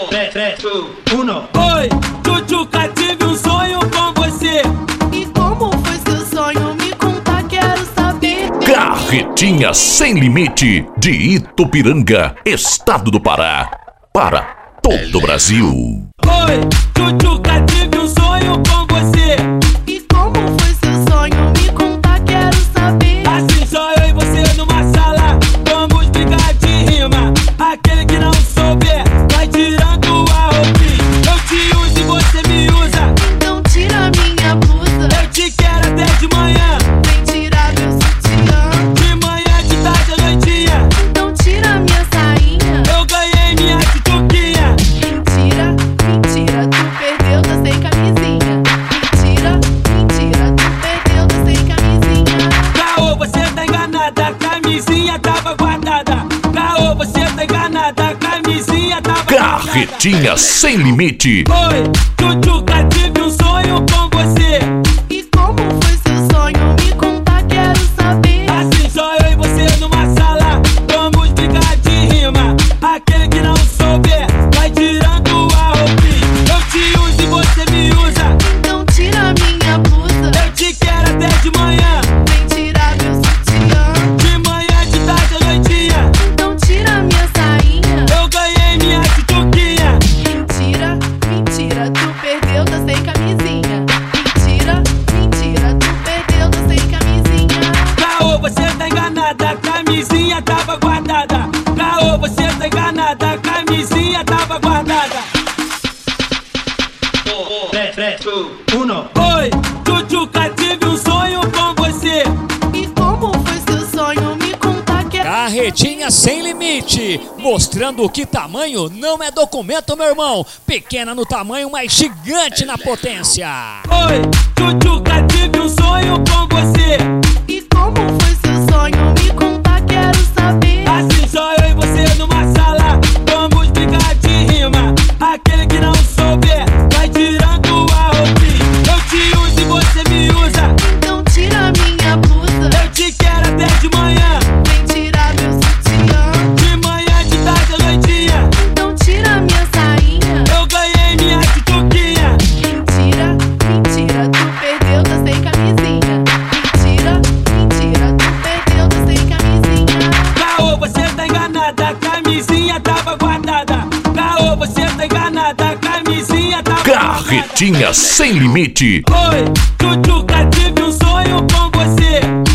3, 2, 1. Oi, Tchutchuca, tive um sonho com você. E como foi seu sonho? Me conta, quero saber. Carretinha Sem Limite de Itupiranga, estado do Pará, para todo o Brasil. Oi, Tchutchuca, tive um sonho com você. E como foi seu sonho? Me conta, quero saber. Assim só eu e você numa sala, vamos brigar de rima. Aquele que não souber, vai tirando a roupinha. Eu te uso e você me usa, Então tira minha blusa. eu te quero até de manhã. Vem tirar meu sutiã. De manhã, de tarde, à noitinha, Então tira minha sainha. eu ganhei minha tchutchuquinha. Mentira, mentira, tu perdeu, tá sem camisinha. Mentira, mentira, tu perdeu, tá sem camisinha. Caô, você tá enganada, a camisinha tava guardada. Caô, você tá enganada, a camisinha tava guardada. Carretinha Sem Limite. Oi, Tchutchuca, tive um sonho com você. E como foi seu sonho? Me conta, quero saber. Assim só eu e você numa sala, vamos brigar de rima. Aquele que não souber, vai tirando a roupinha. Eu te uso e você me usa, Então tira minha blusa. eu te quero até de manhã. Vem tirar meu sutiã. De manhã, de tarde, à noitinha, Então tira minha sainha. eu ganhei minha tchutchuquinha. Mentira, mentira, tu perdeu, tá sem camisinha. Mentira, mentira, tu perdeu, tá sem camisinha. Caô, você tá enganada, a camisinha tava guardada. Caô, você tá enganada, a camisinha tava guardada. 3, 2, 1. Oi, Tchutchuca, tive um sonho com você. E como foi seu sonho? Me conta, quero. Carretinha Sem Limite, mostrando que tamanho não é documento, meu irmão. Pequena no tamanho, mas gigante na potência. Oi, Tchutchuca, tive um sonho com você. E como foi seu sonho? Me conta, quero saber. Assim só eu e você numa sala, vamos brigar de rima. Aquele que não souber, vai tirando a roupinha. Eu te uso e você me usa, Então tira minha blusa. eu te quero até de manhã. Vem tirar meu sutiã. De manhã, de tarde, à noitinha, Então tira minha sainha. eu ganhei minha tchutchuquinha. Mentira, mentira, tu perdeu, tá sem camisinha. Mentira, mentira, tu perdeu, tá sem camisinha. Caô, você tá enganada, a camisinha tava guardada. Caô, você tá enganada, a camisinha tava guardada. Carretinha Sem Limite. Oi, Tchutchuca, tive um sonho com você.